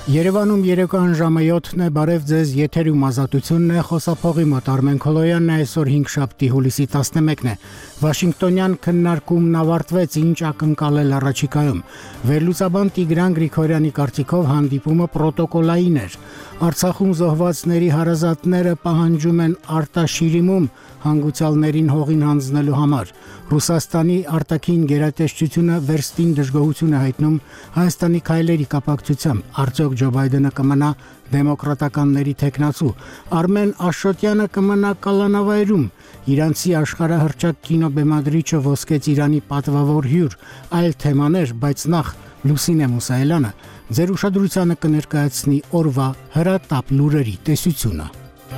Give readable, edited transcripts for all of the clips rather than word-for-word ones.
Երևանում երեկոյան ժամը 7-ն է, բարև ձեզ, եթերում ազատությունն է, խոսափողի մոտ Արմեն Քոլոյանն է, այսօր 5-շաբթի հուլիսի 11-ն է։ Վաշինգտոնյան քննարկումն ավարտվեց, ինչ ակնկալել առաջիկայում։ Վերլուծաբան Տիգրան Գրիգորյանի կարծիքով հանդիպումը պրոտոկոլային էր։ Արցախում զոհվածների հարազատները պահանջում են արտաշիրիմում հանգուցյալներին հողին հանձնելու համար։ Ռուսաստանի արտաքին գերատեսչությունը վերստին դժգոհություն է հայտնում Հայաստանի քայլերի կապակցությամբ։ Արդյոք Ջո Բայդենը կմնա դեմոկրատականների թեկնածու։ Արմեն Աշոտյանը կմնա կալանավայրում։ Իրանցի աշխարհահռչակ կինոբեմադրիչը ոսկեց Իրանի պատվավոր հյուր, այլ թեմաներ, բայց նախ Լուսինե Մուսայելյանը ձեր ուշադրությանը կներկայացնի օրվա հրատապ լուրերի տեսությունը։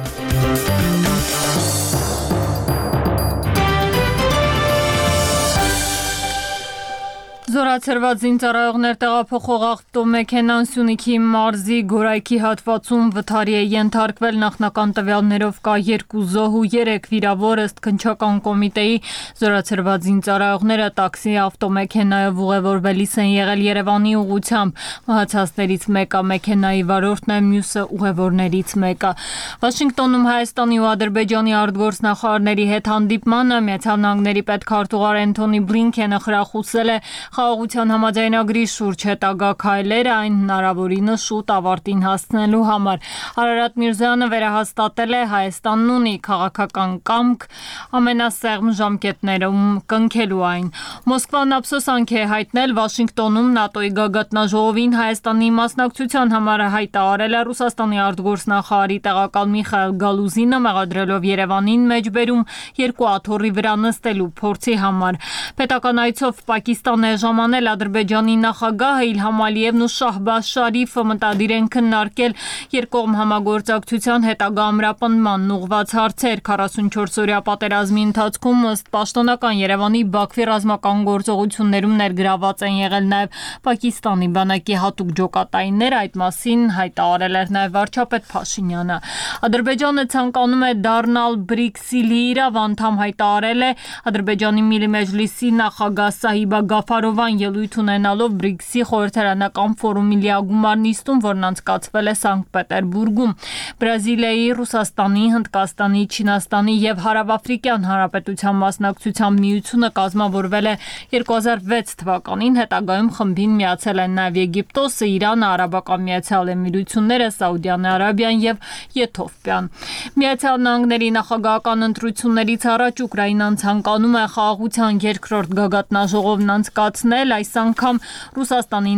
Զորացրված զինծառայողներ տեղափոխող ավտոմեքենան Սյունիքի մարզի Գորայքի հատվածում վթարի է ենթարկվել, նախնական տվյալներով կա 2 զոհ ու 3 վիրավոր, ըստ քննչական կոմիտեի զորացրված զինծառայողները տաքսի ավտոմեքենայով ուղևորվելիս են եղել Երևանի ուղղությամբ, մահացածներից մեկը մեքենայի վարորդն է, մյուսը ուղևորներից մեկը։ Վաշինգտոնում Հայաստանի ու Ադրբեջանի արտգործնախարարների հետ հանդիպմանը Միացյալ Նահանգների պետքարտուղար Էնթոնի Բլինքենը խրախուսել է խաղաղության համաձայնագրի շուրջ հետագա քայլերը այն հնարավորինս շուտ ավարտին հասցնելու համար։ Արարատ Միրզոյանը վերահաստատել է Հայաստանն ունի քաղաքական կամք ամենասեղմ ժամկետներում կնքելու այն։ Մոսկվան ափսոսանք է հայտնել Վաշինգտոնում ՆԱՏՕ-ի գագաթնաժողովին Հայաստանի մասնակցության համար հայտարարել է Ռուսաստանի արտգործնախարարի տեղակալ Միխայիլ Գալուզինը, մեղադրելով Երևանին մեջբերում 2 աթոռի վրա նստելու փորձի համար։ Պետական այցով Պակիստան է ժամանել Ադրբեջանի նախագահը Իլհամ Ալիևն ու Շահբազ Շարիֆը մտադիր են քննարկել երկկողմ համագործակցության հետագա ամրապնդման ուղղված հարցեր։ 44-օրյա պատերազմի ընթացքում ըստ պաշտոնական Երևանի Բաքվի ռազմական գործողություններում ներգրաված են եղել նաև Պակիստանի բանակի հատուկ ջոկատայիններ, այդ մասին հայտարարել էր նաև վարչապետ Փաշինյանը։ Ադրբեջանը ցանկանում է դառնալ BRICS-ի լիիրավ անդամ, հայտարարել է Ադրբեջանի Միլի Մեջլիսի նախագահ Սահիբա Գաֆարովան ելույթ ունենալով BRICS-ի խորհրդարանական ֆորումի լիագումար նիստում, որն անցկացվել է Սանկտ Պետերբուրգում։ Բրազիլիայի, Ռուսաստանի, Հնդկաստանի, Չինաստանի եւ Հարավաֆրիկյան Հանրապետության մասնակցությամբ միությունը կազմավորվել է 2006 թվականին, հետագայում խմբին միացել են նաեւ Եգիպտոսը, Իրանը, Արաբական Միացյալ Էմիրությունները, Սաուդյան Արաբիան եւ Եթովպիան։ Միացյալ Նահանգների նախագահական ընտրություններից առաջ Ուկրաինան ցանկանում է խաղաղության երկրորդ գագաթնաժողովն անցկացնել, այս անգամ Ռուսաստանի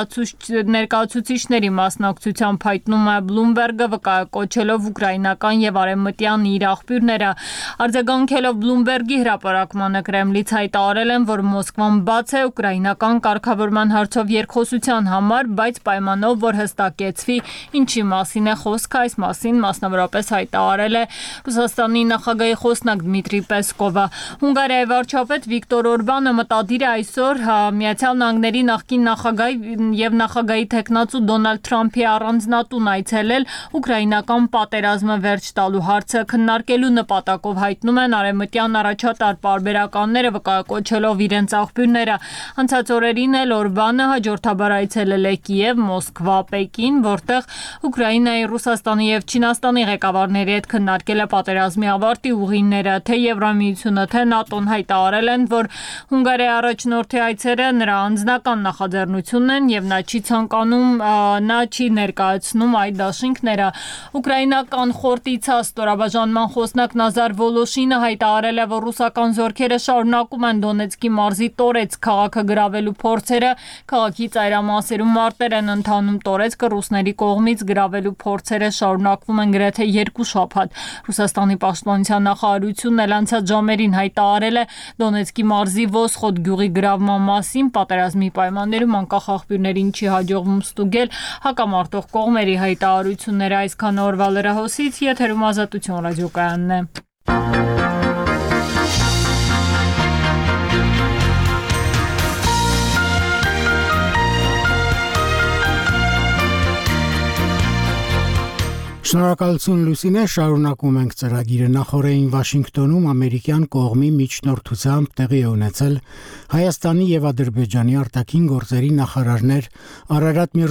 ներկայացուցիչների մասնակցությամբ հայտնում է Բլումբերգը, վկայակոչելով ուկրաինական եւ արևմտյան իր աղբյուրները։ Արձագանքելով Բլումբերգի հրապարակմանը Կրեմլից հայտարարել են, որ Մոսկվան բաց է ուկրաինական կարգավորման հարցով երկխոսության համար, բայց պայմանով, որ հստակեցվի ինչի մասին է խոսքը, այս մասին մասնավորապես հայտարարել է Ռուսաստանի նախագահի խոսնակ Դմիտրի Պեսկովը։ Հունգարիայի վարչապետ Վիկտոր Օրբանը մտադիր է այսօր Միացյալ Նահանգների նախկին նախագահի եւ նախագահի թեկնածու Դոնալդ Թրամփի առանձնատուն այցելել ուկրաինական պատերազմը վերջ տալու հարցը քննարկելու նպատակով, հայտնում են արևմտյան առաջատար պարբերականները, վկայակոչելով իրենց աղբյուրները։ Անցած օրերին էլ Օրբանը հաջորդաբար այցելել է Կիև, Մոսկվա, Պեկին, որտեղ Ուկրաինայի, Ռուսաստանի եւ Չինաստանի ղեկավարների հետ քննարկել է պատերազմի ավարտի ուղիները, թե Եվրամիությունը, թե ՆԱՏՕ-ն հայտարարել են, որ Հունգարիայի առաջնորդի այցերը նրա անձնական նախաձեռնությունն են եւ նա չի ներկայացնում այդ դաշինքները։ Ուկրաինական խորտիցա ստորաբաժանման խոսնակ Նազար Վոլոշինը հայտարարել է, որ ռուսական զորքերը շարունակում են Դոնեցկի մարզի Տորեցկ քաղաքը գրավելու փորձերը, քաղաքի ծայրամասերում մարտեր են ընթանում, Տորեցկը ռուսների կողմից գրավելու փորձերը շարունակվում են գրեթե 2 շաբաթ։ Ռուսաստանի պաշտպանության նախարարությունն էլ անցած ժամերին հայտարարել է Դոնեցկի մարզի Վոսխոդ գյուղի գրավման մասին, պատերազմի պայմաններում անկախ աղբյուրներին չի հաջողվում ստուգել հակամարտող կողմերի հայտարարությունները։ Այսքան օրվա լրահոսից, եթերում Ազատություն ռադիոկայանն է։ Շնորհակալություն Լուսինե, շարունակում ենք ծրագիրը։ Նախորդին Վաշինգտոնում ամերիկյան կողմի միջնորդությամբ տեղի է ունեցել Հայաստանի եւ Ադրբեջանի արտաքին գործերի նախարարներ Արարատ